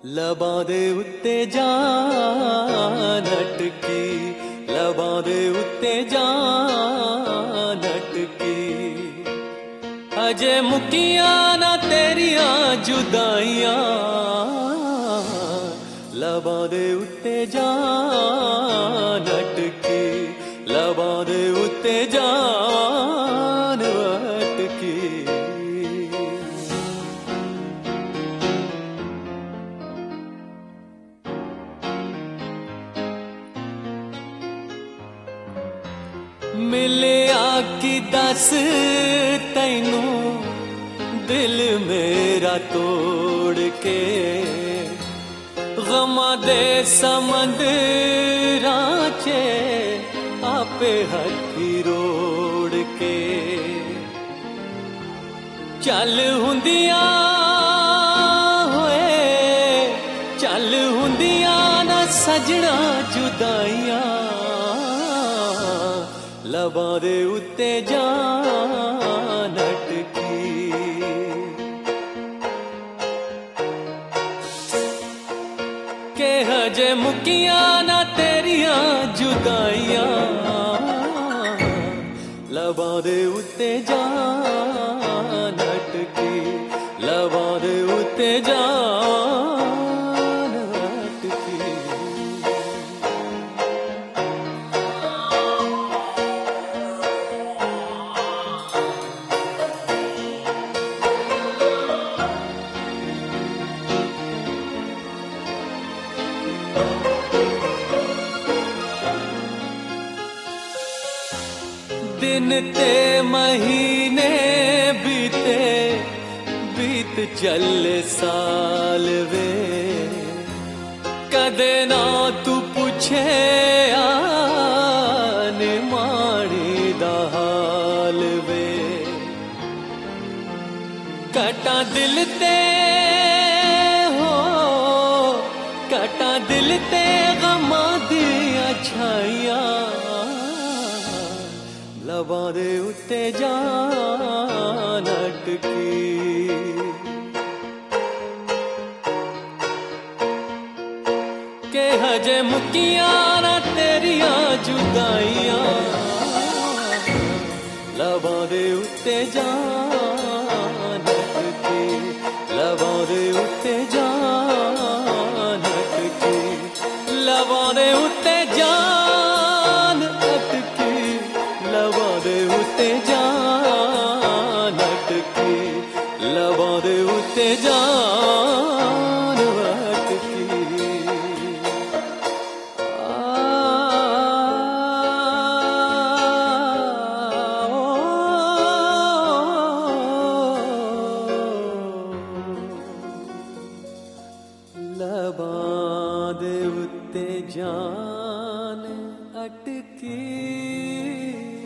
लबां दे उत्ते जान अटकी, लबां दे उत्ते जान अटकी। अजे मुकिया ना तेरियां जुदाइयां, लबां दे उत्ते जान अटकी, लबां दे उत्ते जान अटकी। मिलिया की दस तैनू दिल मेरा तोड़ के, गमा दे समंदरां च आपे हथी रोड़ के। चल हुंदिया होए, चल हुंदिया ना सजना जुदाइयां, लबां दे उत्ते जान अटकी। के हजे मुकिया ना तेरियां जुदाइयां, लबां दे उत्ते जान अटकी, लबां दे उत्ते जान अटकी। दिन ते महीने बीते, बीत चले साल वे, कदे ना तू पूछे आने माड़ी दा हाल वे। कटा दिल ते हो, कटा दिल ते गमा दिया छाइयां, लबां दे उत्ते जान अटकी। के हजे मुकिया ना तेरियां जुदाइयां, लबां दे उत्ते जान अटकी, लबां दे उत्ते जान अटकी, लबां दे उत्ते जान अटकी, लबां दे उत्ते जान अटकी, लबां दे उत्ते जान अटकी। लबां दे उत्ते जान अटकी।